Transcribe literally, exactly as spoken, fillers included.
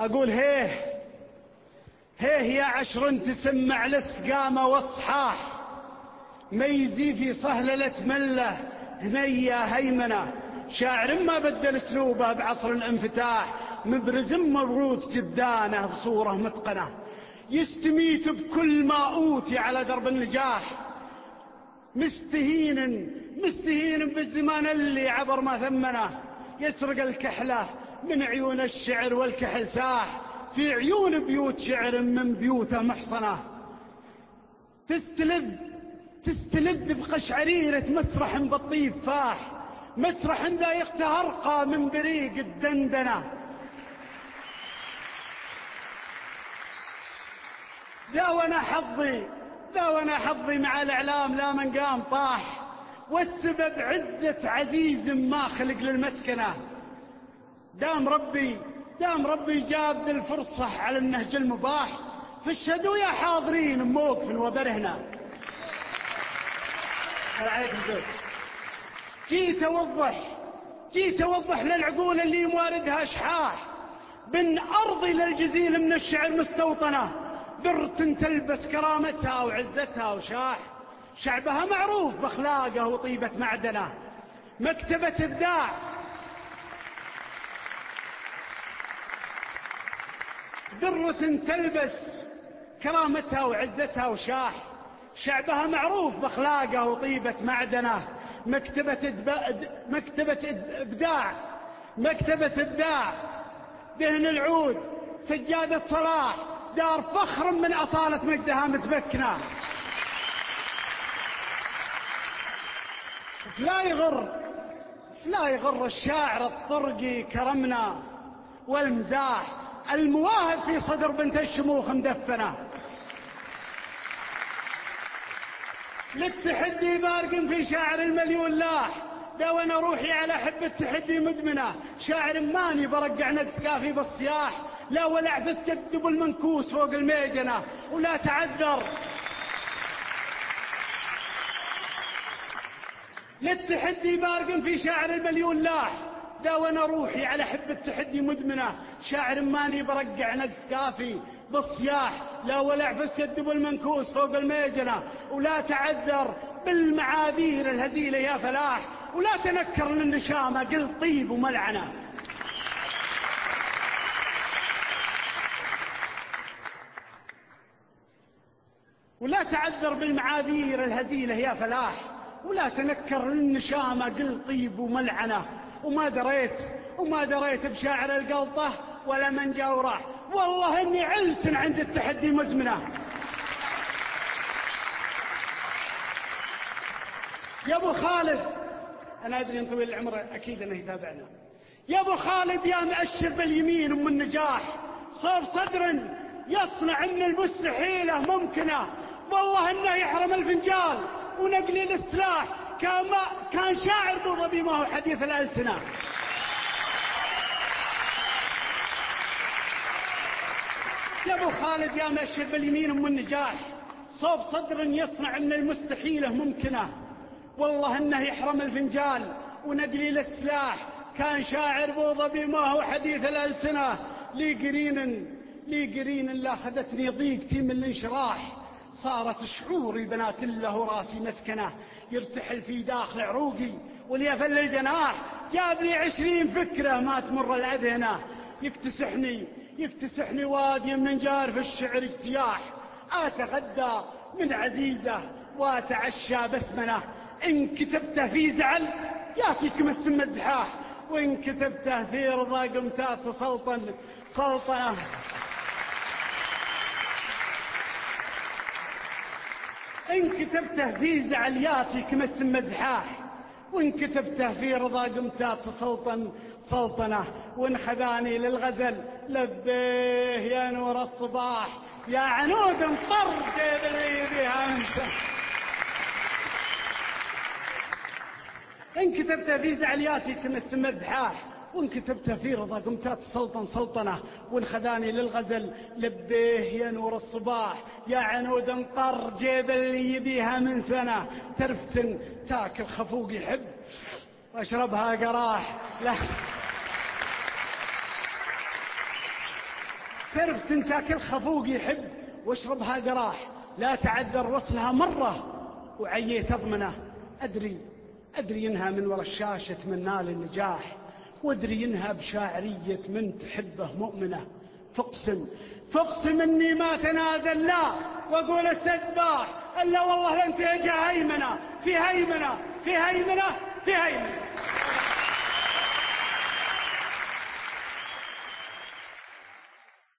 أقول هيه هيه يا عشر تسمع للسقامة والصحاح، ميزي في صهللة مله هنيا هيمنة. شاعر ما بدل اسلوبه بعصر الانفتاح، مبرز مبروث جدانه بصورة متقنة، يستميت بكل ما أوتي على درب النجاح. مستهين مستهين بالزمان اللي عبر ما ثمنه، يسرق الكحلة من عيون الشعر والكحل ساح في عيون بيوت شعر من بيوته محصنة. تستلذ تستلذ بقشعريرة مسرح بالطيب فاح، مسرح ذايقته أرقى من بريق الدندنة. ذا وانا حظي ذا وانا حظي مع الإعلام لا من قام طاح، والسبب عزة عزيز ما خلق للمسكنة. دام ربي دام ربي جاب ذي الفرصة على النهج المباح، فاشهدوا يا حاضرين موقف وبرهنا. جيت أوضح جيت أوضح للعقول اللي مواردها أشحاح، بن أرضي للجزيل من الشعر مستوطنة، ذرة تلبس كرامتها وعزتها وشاح. شعبها معروف بأخلاقه وطيبة معدنه، مكتبة إبداع ذرة تلبس كرامتها وعزتها وشاح. شعبها معروف بأخلاقه وطيبة معدنه، مكتبة إدب... مكتبة إبداع مكتبة إبداع ذهن العود سجادة صلاح، دار فخر من أصالة مجدها متمكنة. لا يغر لا يغر الشاعر الطرقي كرمنا، والمزاح المواهب في صدر بنت الشموخ مدفنة. للتحدي بارق في شاعر المليون لاح، دا وانا روحي على حب التحدي مدمنة. شاعر ماني برقع نقص كافي بالصياح، لا ولا عفز تكتب المنكوس فوق الميجنة ولا تعذر. للتحدي بارق في شاعر المليون لاح، دا وانا روحي على حب التحدي مدمنة. شاعر ماني برقع نقص كافي بالصياح، لا ولا عفز تكتب المنكوس فوق الميجنة ولا تعذر بالمعاذير الهزيلة يا فلاح، ولا تنكر للنشامة قل طيب وملعنة. ولا تعذر بالمعاذير الهزيلة يا فلاح، ولا تنكر للنشامة قل طيب وملعنة. وما دريت وما دريت بشاعر القلطة ولا من جاوره، والله اني علت عند التحدي مزمنة. يا ابو خالد، انا ادري ان طويل العمر اكيد انه يتابعنا. يا ابو خالد يا مؤشر باليمين ام النجاح، صوب صدر يصنع من المستحيله ممكنه، والله انه يحرم الفنجال ونقلي للسلاح. كان كان شاعر بضبي ما هو حديث الالسنه. يا ابو خالد يا مؤشر باليمين ام النجاح، صوب صدر يصنع من المستحيله ممكنه، والله انه يحرم الفنجال ونقلي للسلاح. كان شاعر بوضبي ما هو حديث الألسنة. لي قرين لي قرين اللي أخذتني ضيقتي من الانشراح، صارت شعوري بنات له راسي مسكنة، يرتحل في داخل عروقي وليفل الجناح. جاب لي عشرين فكرة ما تمر الأذهنة، يكتسحني يكتسحني وادي من جار في الشعر اجتياح. أتغدى من عزيزة وأتعشى بسمنة، إن كتبته في زعل ياتيك مسم الدحاح، وإن كتبته في رضا قمتات سلطن سلطنة. إن كتبته في زعل ياتيك مسم الدحاح، وإن كتبته في رضا قمتات سلطن سلطنة. وإن خذاني للغزل لبيه يا نور الصباح، يا عنود مطر جيب اللي بها انسى. إن كتبت في زعلياتي كمس مدحاح، وإن كتبت في رضا قمتات سلطن سلطنة. وإن خذاني للغزل لبيه يا نور الصباح، يا عنود مطر جيب اللي يبيها من سنة. ترفتن تاكل خفوق يحب واشربها قراح. لا تعرف تنتاكل خفوق يحب واشربها قراح، لا تعذر وصلها مرة وعييت أضمنه. أدري أدري إنها من ورا الشاشة تمنى النجاح، وأدري إنها بشاعرية من تحبه مؤمنة. فاقسم فاقسم إني ما تنازل لا وأقول السباح إلا والله لن تهجى هيمنة في هيمنة في هيمنة في هيمنة.